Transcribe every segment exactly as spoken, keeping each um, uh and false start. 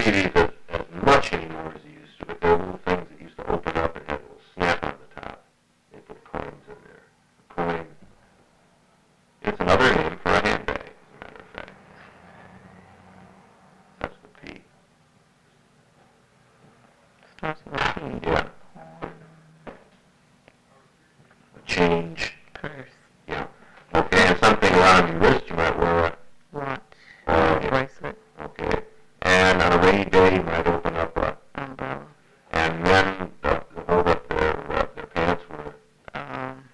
see these as, as much anymore as they used to, but they're little things that used to open up and have a little snap on the top. They put coins in there. A coin. It's another name for a handbag, as a matter of fact. That's the P. Starts with a P. Yeah. A change. Purse. Yeah. Okay, and something around your wrist you might wear a watch. Oh, yeah. Bracelet. Okay. And on a rainy day you might open up a umbrella. And men uh, hold up their uh, their pants with um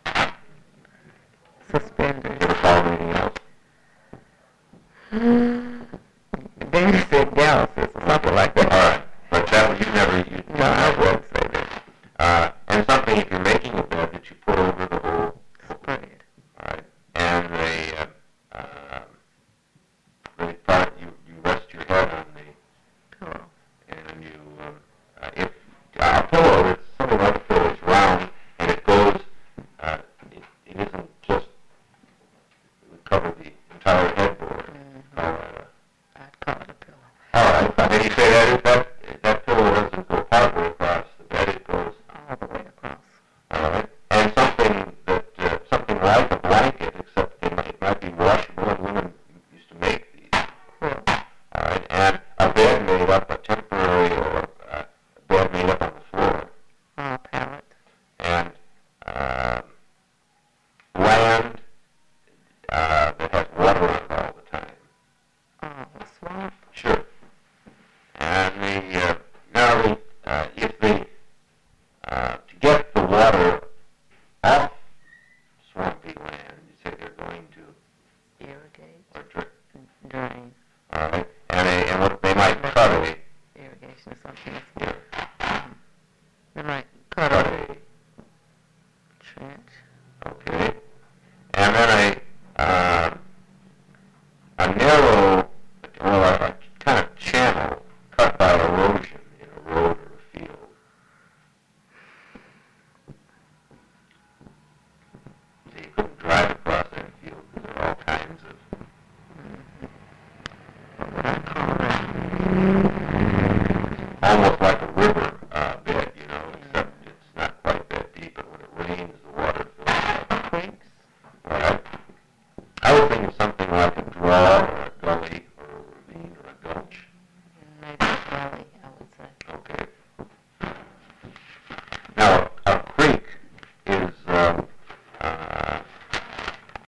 suspenders. Did it follow anything else? Then you said dialysis or something like that. All right, but that was you never used. No, I wouldn't say that. Uh, and something if you're making a bed that you put over the whole spread. All right, and they uh, uh, they part you you rest your head on the pillow, and you um, uh, if uh, a pillow it's something like a pillow, it's round and it goes. Uh, it, it isn't just it would cover the entire headboard. Mm-hmm. Call that a, I'd call it a pillow. all right, and you say that if that if that pillow doesn't go partway across the bed, it goes all the way across. All right, and something that uh, something like a blanket, except it might, it might be washable, and women used to make these. Quilt. All right, and a bed made up, a temporary or uh, a bed made up on the floor. Uh, pallet. And uh, land uh, that has water on it all the time. Uh, a swamp. Sure. And the uh, now the uh, if the uh, to get the water off swampy land, you say they're going to irrigate or drip. drain. All right, and a, and what they might cut a Irrigation or something. yeah, Mm-hmm. They might cut cut a a trench. okay, and then a uh, a narrow or a, a kind of channel cut by erosion in a road or a field. So you couldn't drive across that field because there are all kinds of What would I call that? almost like a river uh, bed, you know, except it's not quite that deep, but when it rains, the water fills up. Creeks. All right. I was thinking something like a draw